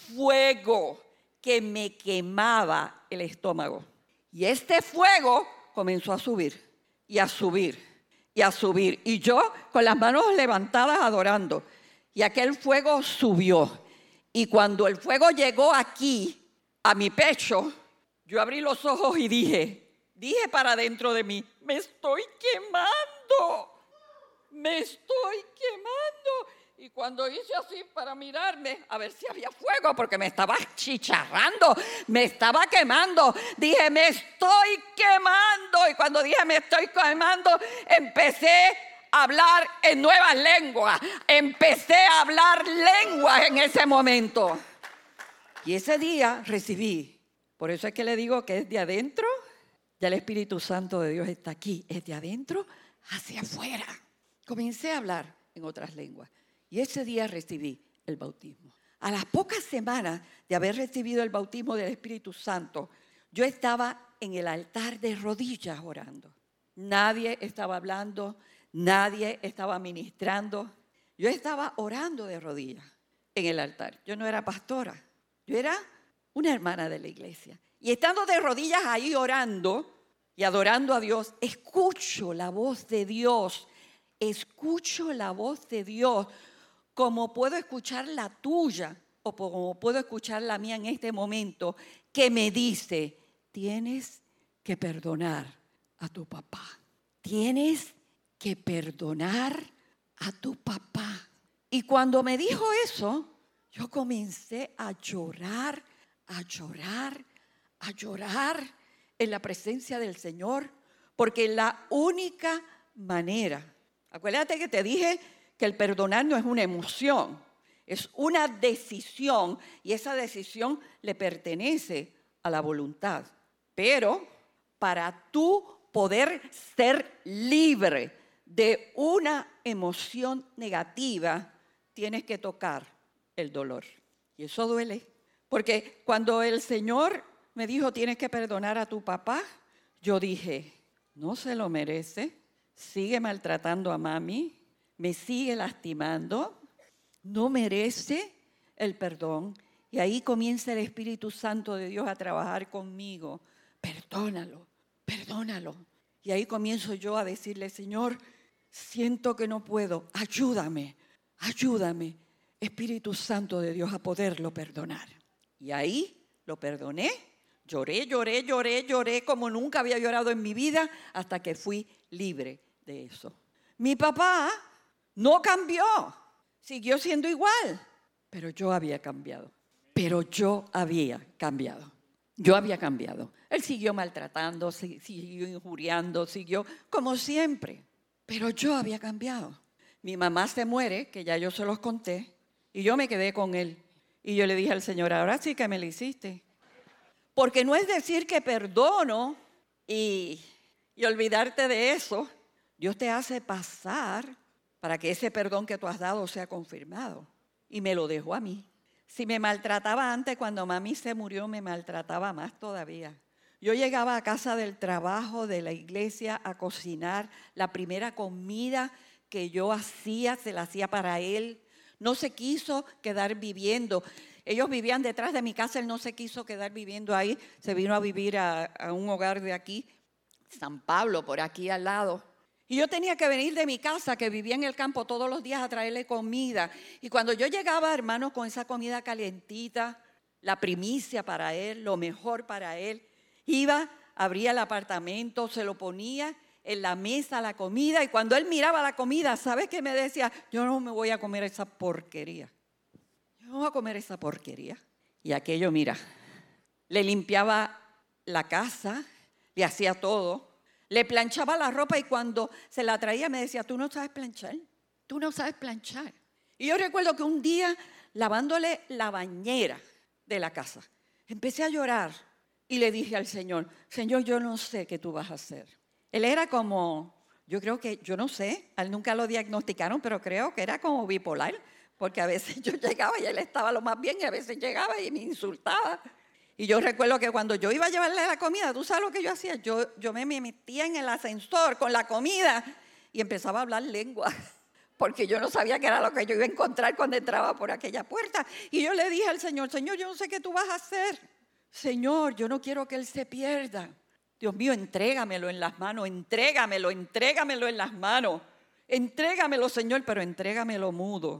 fuego que me quemaba el estómago. Y este fuego comenzó a subir y a subir y a subir. Y yo con las manos levantadas adorando. Y aquel fuego subió. Y cuando el fuego llegó aquí, a mi pecho, yo abrí los ojos y dije, dije para dentro de mí, me estoy quemando, me estoy quemando. Y cuando hice así para mirarme, a ver si había fuego, porque me estaba chicharrando, me estaba quemando. Dije, me estoy quemando. Y cuando dije, me estoy quemando, empecé a hablar en nuevas lenguas. Empecé a hablar lenguas en ese momento. Y ese día recibí. Por eso es que le digo que es de adentro. Ya el Espíritu Santo de Dios está aquí. Es de adentro hacia afuera. Comencé a hablar en otras lenguas. Y ese día recibí el bautismo. A las pocas semanas de haber recibido el bautismo del Espíritu Santo, yo estaba en el altar de rodillas orando. Nadie estaba hablando, nadie estaba ministrando. Yo estaba orando de rodillas en el altar. Yo no era pastora, yo era una hermana de la iglesia. Y estando de rodillas ahí orando y adorando a Dios, escucho la voz de Dios. Escucho la voz de Dios. Como puedo escuchar la tuya o como puedo escuchar la mía en este momento, que me dice, tienes que perdonar a tu papá. Tienes que perdonar a tu papá. Y cuando me dijo eso, yo comencé a llorar, a llorar, a llorar en la presencia del Señor, porque la única manera, acuérdate que te dije que el perdonar no es una emoción, es una decisión y esa decisión le pertenece a la voluntad. Pero para tú poder ser libre de una emoción negativa, tienes que tocar el dolor. Y eso duele, porque cuando el Señor me dijo tienes que perdonar a tu papá, yo dije, no se lo merece, sigue maltratando a mami, me sigue lastimando, no merece el perdón. Y ahí comienza el Espíritu Santo de Dios a trabajar conmigo. Perdónalo, perdónalo. Y ahí comienzo yo a decirle, Señor, siento que no puedo, ayúdame, ayúdame, Espíritu Santo de Dios, a poderlo perdonar. Y ahí lo perdoné, lloré, lloré, lloré, lloré como nunca había llorado en mi vida hasta que fui libre de eso. Mi papá no cambió, siguió siendo igual, pero yo había cambiado, pero yo había cambiado, yo había cambiado. Él siguió maltratando, siguió injuriando, siguió como siempre, pero yo había cambiado. Mi mamá se muere, que ya yo se los conté, y yo me quedé con él. Y yo le dije al Señor, ahora sí que me lo hiciste. Porque no es decir que perdono y, y olvidarte de eso. Dios te hace pasar para que ese perdón que tú has dado sea confirmado. Y me lo dejó a mí. Si me maltrataba antes, cuando mami se murió, me maltrataba más todavía. Yo llegaba a casa del trabajo, de la iglesia, a cocinar. La primera comida que yo hacía, se la hacía para él. No se quiso quedar viviendo. Ellos vivían detrás de mi casa, él no se quiso quedar viviendo ahí, se vino a vivir a, a un hogar de aquí, San Pablo, por aquí al lado. Y yo tenía que venir de mi casa, que vivía en el campo, todos los días a traerle comida. Y cuando yo llegaba, hermano, con esa comida calientita, la primicia para él, lo mejor para él, iba, abría el apartamento, se lo ponía en la mesa la comida. Y cuando él miraba la comida, ¿sabes qué me decía? Yo no me voy a comer esa porquería. Yo no voy a comer esa porquería. Y aquello, mira, le limpiaba la casa, le hacía todo. Le planchaba la ropa y cuando se la traía me decía, tú no sabes planchar, tú no sabes planchar. Y yo recuerdo que un día, lavándole la bañera de la casa, empecé a llorar y le dije al Señor, Señor, yo no sé qué tú vas a hacer. Él era como, yo creo que, yo no sé, a él nunca lo diagnosticaron, pero creo que era como bipolar, porque a veces yo llegaba y él estaba lo más bien y a veces llegaba y me insultaba. Y yo recuerdo que cuando yo iba a llevarle la comida, ¿tú sabes lo que yo hacía? Yo, yo me metía en el ascensor con la comida y empezaba a hablar lengua, porque yo no sabía qué era lo que yo iba a encontrar cuando entraba por aquella puerta. Y yo le dije al Señor, Señor, yo no sé qué tú vas a hacer. Señor, yo no quiero que él se pierda. Dios mío, entrégamelo en las manos, entrégamelo, entrégamelo en las manos. Entrégamelo, Señor, pero entrégamelo mudo.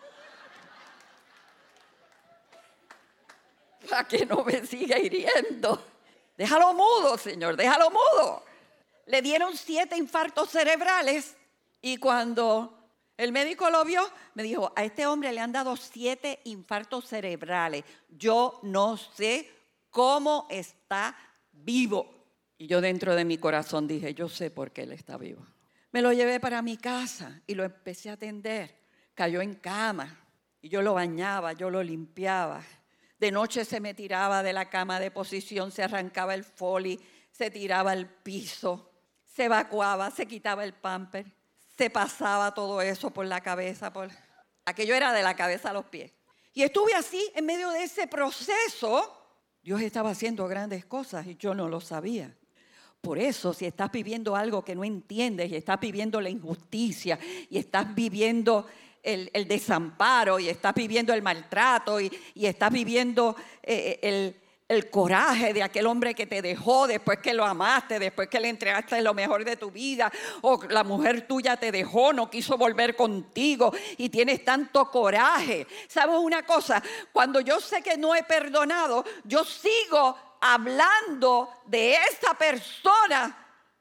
Para que no me siga hiriendo. Déjalo mudo, Señor, déjalo mudo. Le dieron siete infartos cerebrales y cuando el médico lo vio, me dijo, a este hombre le han dado siete infartos cerebrales. Yo no sé cómo está vivo. Y yo dentro de mi corazón dije, yo sé por qué él está vivo. Me lo llevé para mi casa y lo empecé a atender. Cayó en cama y yo lo bañaba, yo lo limpiaba. De noche se me tiraba de la cama de posición, se arrancaba el foli, se tiraba al piso, se evacuaba, se quitaba el pamper, se pasaba todo eso por la cabeza. Por... Aquello era de la cabeza a los pies. Y estuve así en medio de ese proceso. Dios estaba haciendo grandes cosas y yo no lo sabía. Por eso, si estás viviendo algo que no entiendes y estás viviendo la injusticia y estás viviendo El, el desamparo y estás viviendo el maltrato y, y estás viviendo eh, el, el coraje de aquel hombre que te dejó después que lo amaste, después que le entregaste lo mejor de tu vida, o la mujer tuya te dejó, no quiso volver contigo y tienes tanto coraje. ¿Sabes una cosa? Cuando yo sé que no he perdonado, yo sigo hablando de esa persona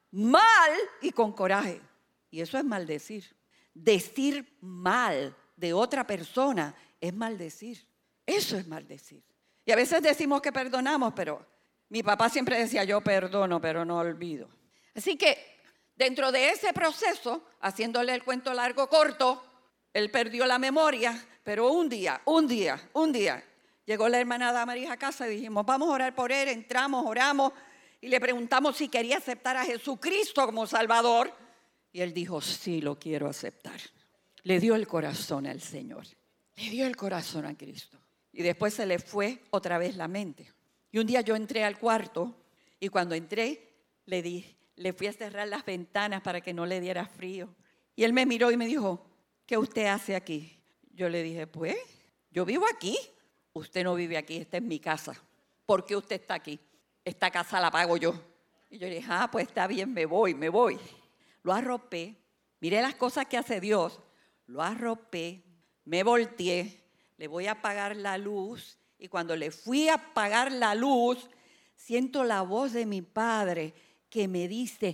mal y con coraje. Y eso es maldecir. Decir mal de otra persona es maldecir. Eso es maldecir. Y a veces decimos que perdonamos, pero mi papá siempre decía, yo perdono, pero no olvido. Así que dentro de ese proceso, haciéndole el cuento largo corto, él perdió la memoria, pero un día, un día, un día, llegó la hermana Damaris a casa y dijimos, vamos a orar por él. Entramos, oramos y le preguntamos si quería aceptar a Jesucristo como Salvador. Y él dijo, sí, lo quiero aceptar. Le dio el corazón al Señor. Le dio el corazón a Cristo. Y después se le fue otra vez la mente. Y un día yo entré al cuarto y cuando entré le, di, le fui a cerrar las ventanas para que no le diera frío. Y él me miró y me dijo, ¿qué usted hace aquí? Yo le dije, pues, yo vivo aquí. Usted no vive aquí, esta es mi casa. ¿Por qué usted está aquí? Esta casa la pago yo. Y yo le dije, ah, pues está bien, me voy, me voy. Lo arropé, miré las cosas que hace Dios, lo arropé, me volteé, le voy a apagar la luz y cuando le fui a apagar la luz, siento la voz de mi padre que me dice,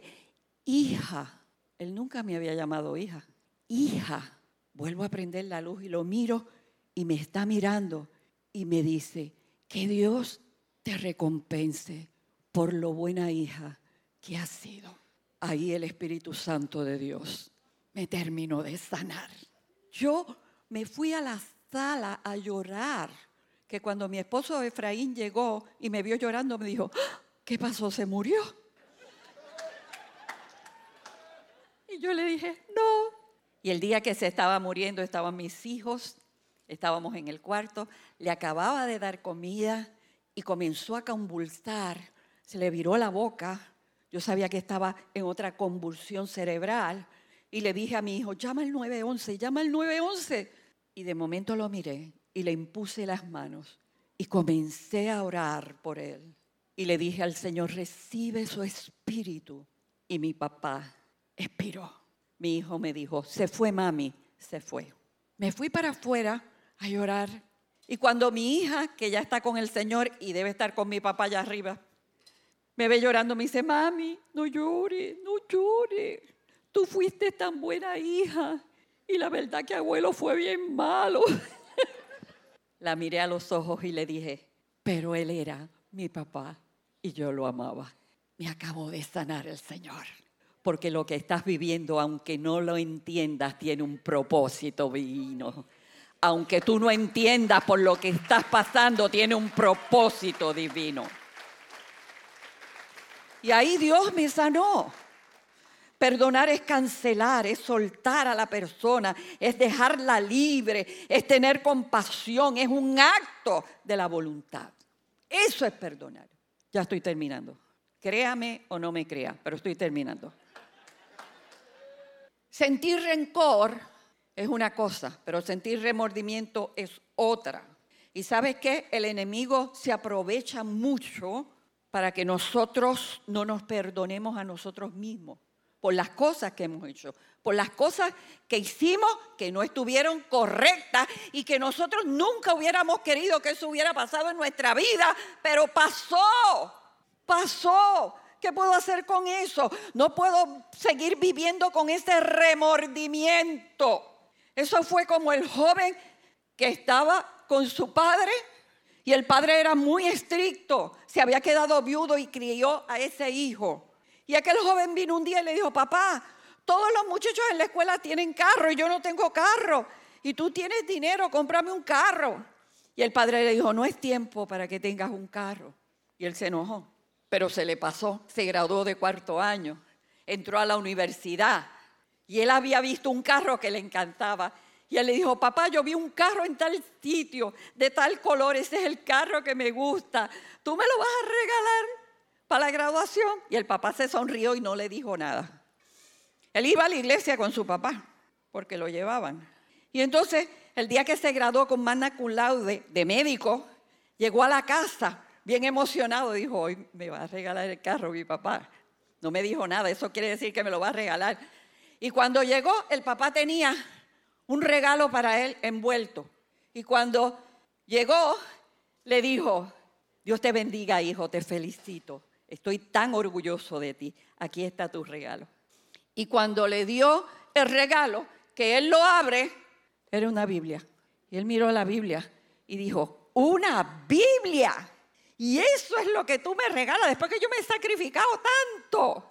hija, él nunca me había llamado hija, hija, vuelvo a prender la luz y lo miro y me está mirando y me dice, que Dios te recompense por lo buena hija que has sido. Ahí el Espíritu Santo de Dios me terminó de sanar. Yo me fui a la sala a llorar, que cuando mi esposo Efraín llegó y me vio llorando, me dijo, ¿qué pasó? ¿Se murió? Y yo le dije, no. Y el día que se estaba muriendo estaban mis hijos, estábamos en el cuarto, le acababa de dar comida y comenzó a convulsar, se le viró la boca. Yo sabía que estaba en otra convulsión cerebral y le dije a mi hijo, llama al nueve once, llama al nueve once. Y de momento lo miré y le impuse las manos y comencé a orar por él. Y le dije al Señor, recibe su espíritu. Y mi papá expiró. Mi hijo me dijo, se fue mami, se fue. Me fui para afuera a llorar. Y cuando mi hija, que ya está con el Señor y debe estar con mi papá allá arriba, me ve llorando, me dice, mami, no llore, no llore. Tú fuiste tan buena hija. Y la verdad que abuelo fue bien malo. La miré a los ojos y le dije, pero él era mi papá y yo lo amaba. Me acabó de sanar el Señor. Porque lo que estás viviendo, aunque no lo entiendas, tiene un propósito divino. Aunque tú no entiendas por lo que estás pasando, tiene un propósito divino. Y ahí Dios me sanó. Perdonar es cancelar, es soltar a la persona, es dejarla libre, es tener compasión, es un acto de la voluntad. Eso es perdonar. Ya estoy terminando. Créame o no me crea, pero estoy terminando. Sentir rencor es una cosa, pero sentir remordimiento es otra. ¿Y sabes qué? El enemigo se aprovecha mucho para que nosotros no nos perdonemos a nosotros mismos por las cosas que hemos hecho, por las cosas que hicimos que no estuvieron correctas y que nosotros nunca hubiéramos querido que eso hubiera pasado en nuestra vida, pero pasó, pasó. ¿Qué puedo hacer con eso? No puedo seguir viviendo con ese remordimiento. Eso fue como el joven que estaba con su padre y el padre era muy estricto. Se había quedado viudo y crió a ese hijo. Y aquel joven vino un día y le dijo, papá, todos los muchachos en la escuela tienen carro y yo no tengo carro. Y tú tienes dinero, cómprame un carro. Y el padre le dijo, no es tiempo para que tengas un carro. Y él se enojó, pero se le pasó. Se graduó de cuarto año, entró a la universidad y él había visto un carro que le encantaba. Y él le dijo, papá, yo vi un carro en tal sitio, de tal color, ese es el carro que me gusta. ¿Tú me lo vas a regalar para la graduación? Y el papá se sonrió y no le dijo nada. Él iba a la iglesia con su papá, porque lo llevaban. Y entonces, el día que se graduó con magna cum laude de médico, llegó a la casa bien emocionado. Dijo, hoy me va a regalar el carro mi papá. No me dijo nada, eso quiere decir que me lo va a regalar. Y cuando llegó, el papá tenía un regalo para él envuelto. Y cuando llegó, le dijo, Dios te bendiga, hijo, te felicito. Estoy tan orgulloso de ti. Aquí está tu regalo. Y cuando le dio el regalo, que él lo abre, era una Biblia. Y él miró la Biblia y dijo, ¡una Biblia! Y eso es lo que tú me regalas después que yo me he sacrificado tanto.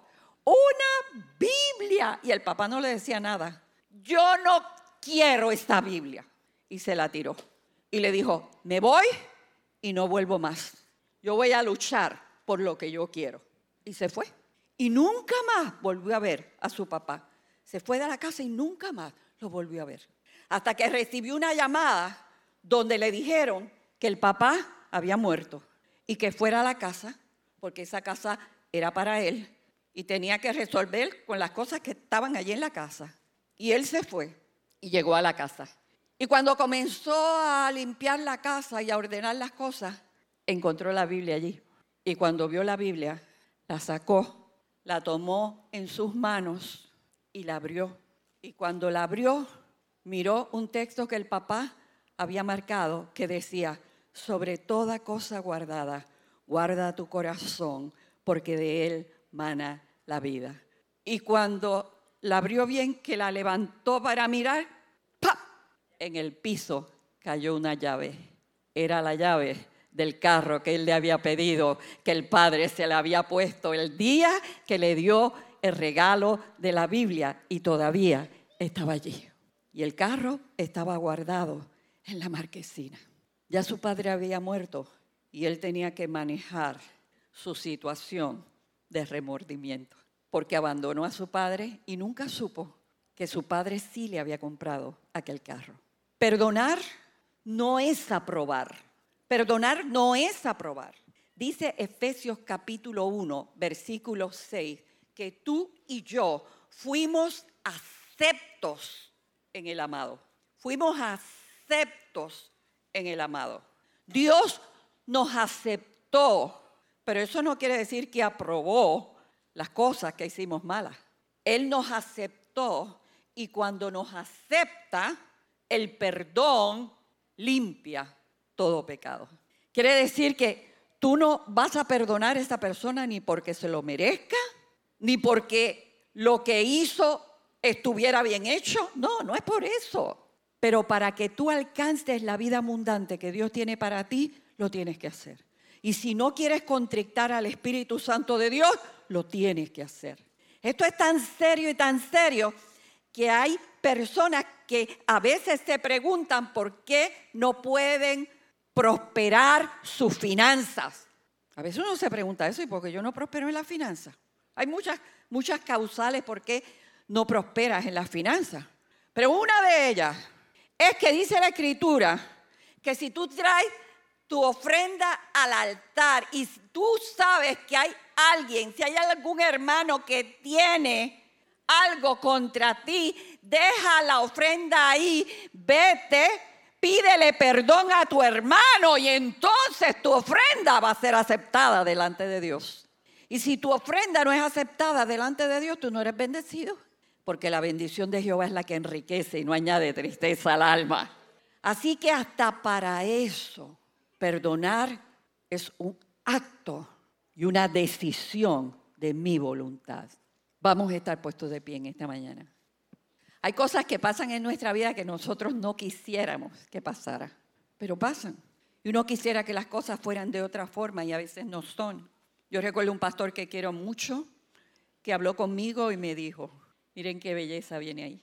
¡Una Biblia! Y el papá no le decía nada. Yo no quiero esta Biblia. Y se la tiró. Y le dijo, me voy y no vuelvo más. Yo voy a luchar por lo que yo quiero. Y se fue. Y nunca más volvió a ver a su papá. Se fue de la casa y nunca más lo volvió a ver. Hasta que recibió una llamada donde le dijeron que el papá había muerto y que fuera a la casa, porque esa casa era para él y tenía que resolver con las cosas que estaban allí en la casa. Y él se fue y llegó a la casa. Y cuando comenzó a limpiar la casa y a ordenar las cosas, encontró la Biblia allí. Y cuando vio la Biblia, la sacó, la tomó en sus manos y la abrió. Y cuando la abrió, miró un texto que el papá había marcado que decía, sobre toda cosa guardada, guarda tu corazón, porque de él mana la vida. Y cuando la abrió bien, que la levantó para mirar, ¡pap! En el piso cayó una llave. Era la llave del carro que él le había pedido, que el padre se le había puesto el día que le dio el regalo de la Biblia y todavía estaba allí. Y el carro estaba guardado en la marquesina. Ya su padre había muerto y él tenía que manejar su situación de remordimiento porque abandonó a su padre y nunca supo que su padre sí le había comprado aquel carro. Perdonar no es aprobar. Perdonar no es aprobar. Dice Efesios capítulo uno, versículo seis, que tú y yo fuimos aceptos en el amado. Fuimos aceptos en el amado. Dios nos aceptó, pero eso no quiere decir que aprobó las cosas que hicimos malas. Él nos aceptó y cuando nos acepta, el perdón limpia todo pecado. Quiere decir que tú no vas a perdonar a esa persona ni porque se lo merezca, ni porque lo que hizo estuviera bien hecho. No, no es por eso. Pero para que tú alcances la vida abundante que Dios tiene para ti, lo tienes que hacer. Y si no quieres contrictar al Espíritu Santo de Dios, lo tienes que hacer. Esto es tan serio y tan serio que hay personas que a veces se preguntan por qué no pueden prosperar sus finanzas. A veces uno se pregunta eso, ¿y por qué yo no prospero en las finanzas? Hay muchas, muchas causales por qué no prosperas en las finanzas. Pero una de ellas es que dice la Escritura que si tú traes tu ofrenda al altar y tú sabes que hay alguien, si hay algún hermano que tiene algo contra ti, deja la ofrenda ahí, vete, pídele perdón a tu hermano y entonces tu ofrenda va a ser aceptada delante de Dios. Y si tu ofrenda no es aceptada delante de Dios, tú no eres bendecido, porque la bendición de Jehová es la que enriquece y no añade tristeza al alma. Así que hasta para eso, perdonar es un acto y una decisión de mi voluntad. Vamos a estar puestos de pie en esta mañana. Hay cosas que pasan en nuestra vida que nosotros no quisiéramos que pasara, pero pasan. Y uno quisiera que las cosas fueran de otra forma y a veces no son. Yo recuerdo un pastor que quiero mucho, que habló conmigo y me dijo, miren qué belleza viene ahí,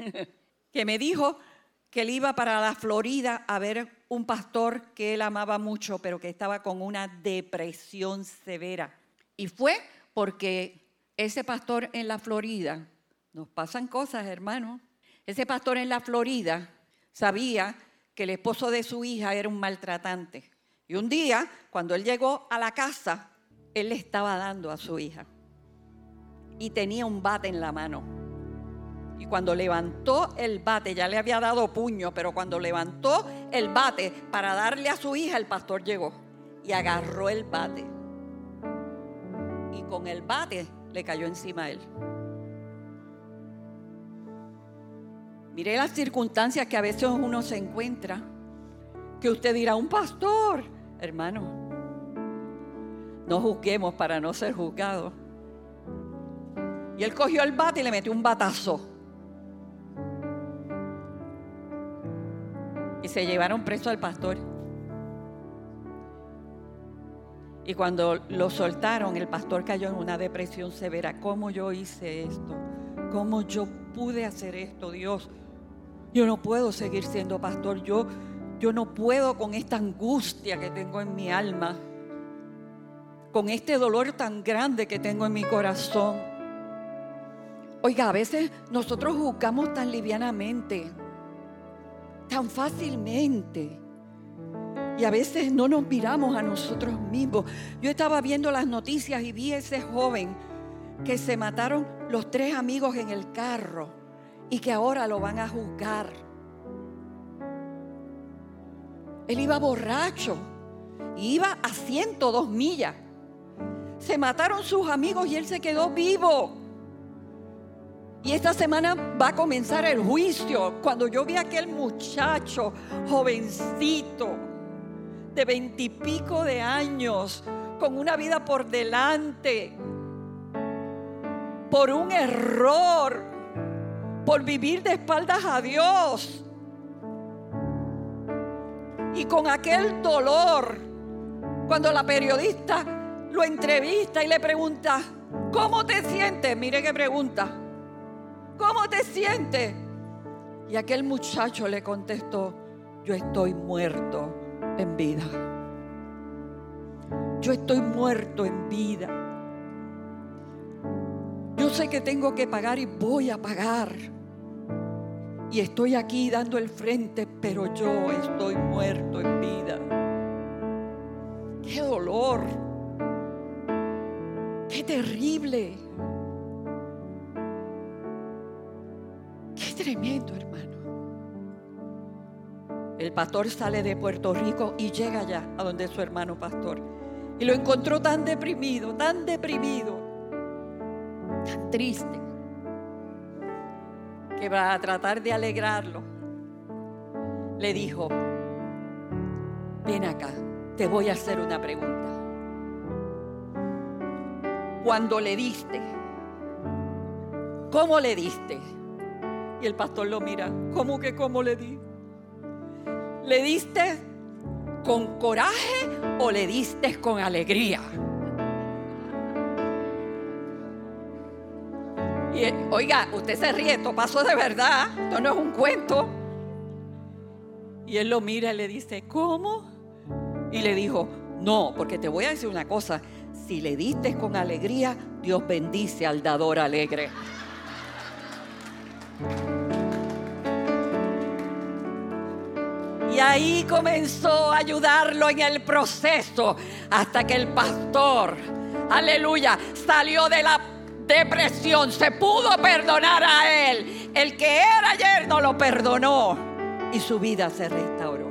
que me dijo que él iba para la Florida a ver un pastor que él amaba mucho, pero que estaba con una depresión severa. Y fue porque ese pastor en la Florida, nos pasan cosas, hermano, ese pastor en la Florida sabía que el esposo de su hija era un maltratante. Y un día, cuando él llegó a la casa, él le estaba dando a su hija. Y tenía un bate en la mano. Y cuando levantó el bate, ya le había dado puño, pero cuando levantó el bate para darle a su hija, el pastor llegó y agarró el bate. Y con el bate le cayó encima a él. Mire las circunstancias que a veces uno se encuentra, que usted dirá, un pastor, hermano, no juzguemos para no ser juzgados. Y él cogió el bate y le metió un batazo. Y se llevaron preso al pastor. Y cuando lo soltaron, el pastor cayó en una depresión severa. ¿Cómo yo hice esto? ¿Cómo yo pude hacer esto, Dios? Yo no puedo seguir siendo pastor. Yo, yo no puedo con esta angustia que tengo en mi alma, con este dolor tan grande que tengo en mi corazón. Oiga, a veces nosotros juzgamos tan livianamente, tan fácilmente. Y a veces no nos miramos a nosotros mismos. Yo estaba viendo las noticias y vi a ese joven que se mataron los tres amigos en el carro y que ahora lo van a juzgar. Él iba borracho y iba a ciento dos millas. Se mataron sus amigos y él se quedó vivo. Y esta semana va a comenzar el juicio. Cuando yo vi a aquel muchacho jovencito de veintipico de años, con una vida por delante, por un error, por vivir de espaldas a Dios, y con aquel dolor, cuando la periodista lo entrevista y le pregunta, ¿cómo te sientes? Mire qué pregunta, ¿cómo te sientes? Y aquel muchacho le contestó, yo estoy muerto en vida. Yo estoy muerto en vida. Yo sé que tengo que pagar y voy a pagar. Y estoy aquí dando el frente, pero yo estoy muerto en vida. ¡Qué dolor! ¡Qué terrible! ¡Qué tremendo, hermano! El pastor sale de Puerto Rico y llega allá a donde su hermano pastor. Y lo encontró tan deprimido, tan deprimido, tan triste, que para tratar de alegrarlo, le dijo: ven acá, te voy a hacer una pregunta. Cuando le diste, ¿cómo le diste? Y el pastor lo mira: ¿cómo que cómo le di? ¿Le diste con coraje o le diste con alegría? Y oiga, usted se ríe, esto pasó de verdad, esto no es un cuento. Y él lo mira y le dice: ¿cómo? Y le dijo: no, porque te voy a decir una cosa, si le diste con alegría, Dios bendice al dador alegre. Y ahí comenzó a ayudarlo en el proceso, hasta que el pastor, aleluya, salió de la depresión, se pudo perdonar a él. El que era ayer no lo perdonó y su vida se restauró.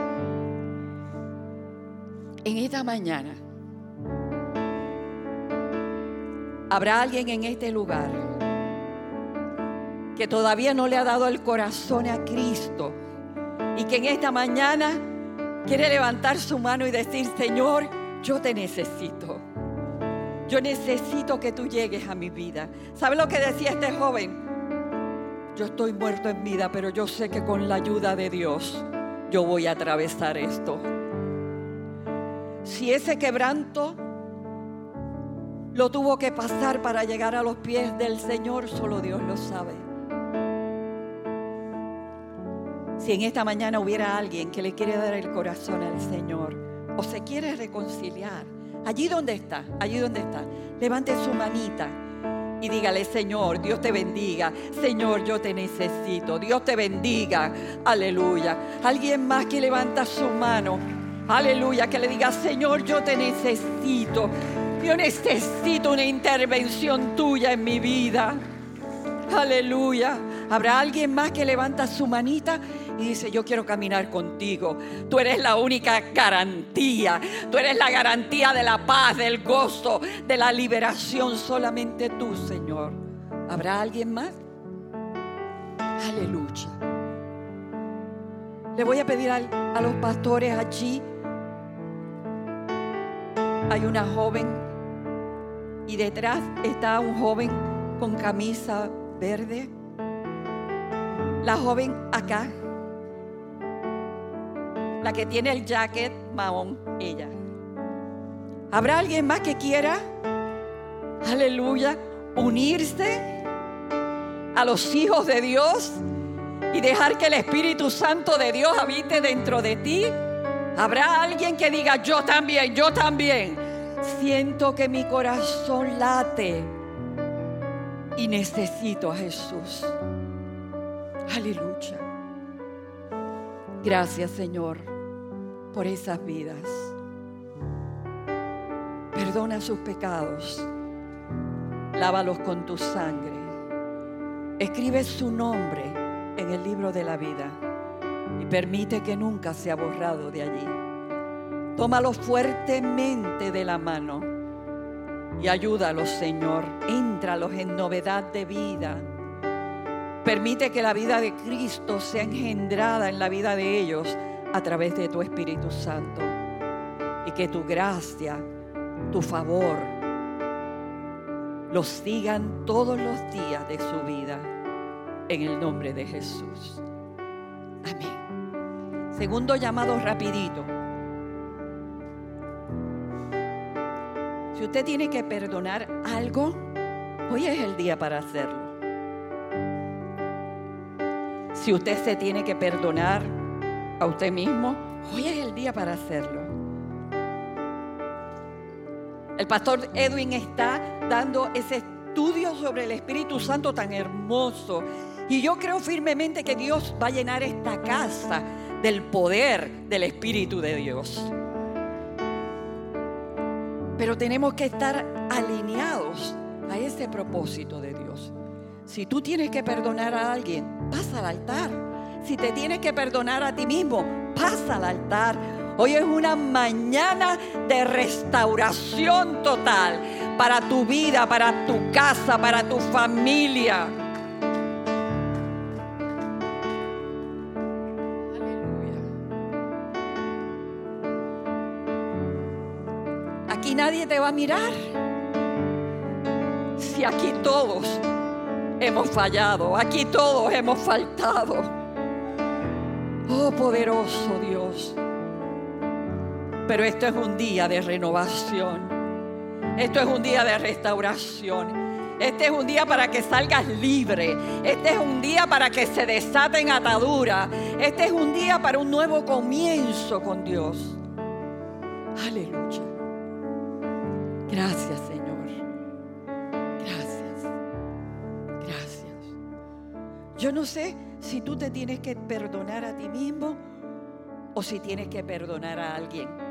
En esta mañana habrá alguien en este lugar que todavía no le ha dado el corazón a Cristo y que en esta mañana quiere levantar su mano y decir: Señor, yo te necesito. Yo necesito que tú llegues a mi vida. ¿Sabe lo que decía este joven? Yo estoy muerto en vida, pero yo sé que con la ayuda de Dios yo voy a atravesar esto. Si ese quebranto lo tuvo que pasar para llegar a los pies del Señor, solo Dios lo sabe. Si en esta mañana hubiera alguien que le quiere dar el corazón al Señor o se quiere reconciliar, allí donde está, allí donde está, levante su manita y dígale: Señor, Dios te bendiga. Señor, yo te necesito. Dios te bendiga. Aleluya. Alguien más que levanta su mano. Aleluya. Que le diga: Señor, yo te necesito. Yo necesito una intervención tuya en mi vida. Aleluya. Habrá alguien más que levanta su manita y dice: yo quiero caminar contigo. Tú eres la única garantía. Tú eres la garantía de la paz, del gozo, de la liberación. Solamente tú, Señor. ¿Habrá alguien más? Aleluya. Le voy a pedir a, a los pastores allí. Hay una joven y detrás está un joven con camisa verde. La joven acá, la que tiene el jacket mahón, ella. ¿Habrá alguien más que quiera, aleluya, unirse a los hijos de Dios y dejar que el Espíritu Santo de Dios habite dentro de ti? ¿Habrá alguien que diga: yo también, yo también? Siento que mi corazón late y necesito a Jesús. Aleluya. Gracias, Señor, por esas vidas. Perdona sus pecados. Lávalos con tu sangre. Escribe su nombre en el libro de la vida y permite que nunca sea borrado de allí. Tómalos fuertemente de la mano y ayúdalos, Señor. Éntralos en novedad de vida. Permite que la vida de Cristo sea engendrada en la vida de ellos a través de tu Espíritu Santo. Y que tu gracia, tu favor, los sigan todos los días de su vida. En el nombre de Jesús. Amén. Segundo llamado rapidito. Si usted tiene que perdonar algo, hoy es el día para hacerlo. Si usted se tiene que perdonar a usted mismo, hoy es el día para hacerlo. El pastor Edwin está dando ese estudio sobre el Espíritu Santo tan hermoso. Y yo creo firmemente que Dios va a llenar esta casa del poder del Espíritu de Dios. Pero tenemos que estar alineados a ese propósito de Dios. Si tú tienes que perdonar a alguien, pasa al altar. Si te tienes que perdonar a ti mismo, pasa al altar. Hoy es una mañana de restauración total para tu vida, para tu casa, para tu familia. Aleluya. Aquí nadie te va a mirar. Si aquí todos hemos fallado, aquí todos hemos faltado. Oh, poderoso Dios. Pero esto es un día de renovación. Esto es un día de restauración. Este es un día para que salgas libre. Este es un día para que se desaten ataduras. Este es un día para un nuevo comienzo con Dios. Aleluya. Gracias, Señor. Gracias. Gracias. Yo no sé si tú te tienes que perdonar a ti mismo o si tienes que perdonar a alguien.